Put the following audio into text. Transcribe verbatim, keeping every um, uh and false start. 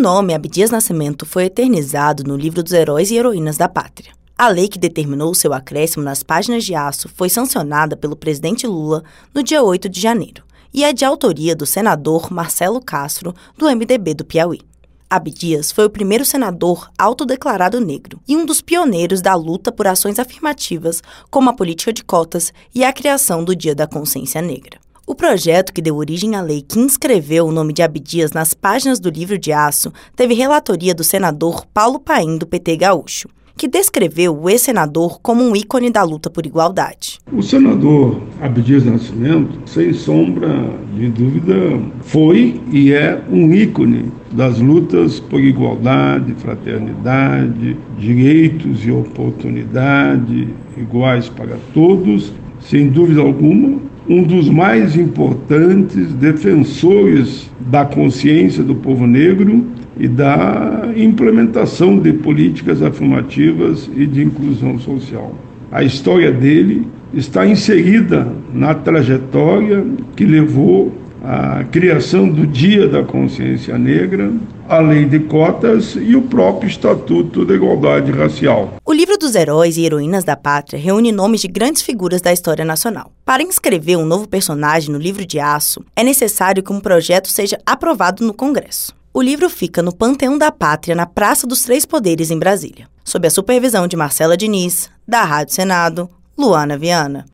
nome Abdias Nascimento foi eternizado no livro dos Heróis e Heroínas da Pátria. A lei que determinou seu acréscimo nas páginas de aço foi sancionada pelo presidente Lula no dia oito de janeiro e é de autoria do senador Marcelo Castro, do M D B do Piauí. Abdias foi o primeiro senador autodeclarado negro e um dos pioneiros da luta por ações afirmativas, como a política de cotas e a criação do Dia da Consciência Negra. O projeto que deu origem à lei que inscreveu o nome de Abdias nas páginas do livro de aço teve relatoria do senador Paulo Paim, do P T gaúcho, que descreveu o ex-senador como um ícone da luta por igualdade. O senador Abdias Nascimento, sem sombra de dúvida, foi e é um ícone das lutas por igualdade, fraternidade, direitos e oportunidade iguais para todos, sem dúvida alguma, um dos mais importantes defensores da consciência do povo negro e da implementação de políticas afirmativas e de inclusão social. A história dele está inserida na trajetória que levou à criação do Dia da Consciência Negra, a Lei de Cotas e o próprio Estatuto da Igualdade Racial. O livro dos Heróis e Heroínas da Pátria reúne nomes de grandes figuras da história nacional. Para inscrever um novo personagem no livro de aço, é necessário que um projeto seja aprovado no Congresso. O livro fica no Panteão da Pátria, na Praça dos Três Poderes, em Brasília, sob a supervisão de Marcela Diniz, da Rádio Senado, Luana Viana.